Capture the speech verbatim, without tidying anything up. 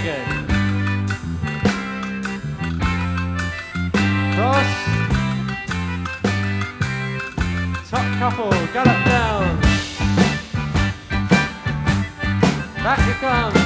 again. Cross. Top couple, gallop down. Back it comes.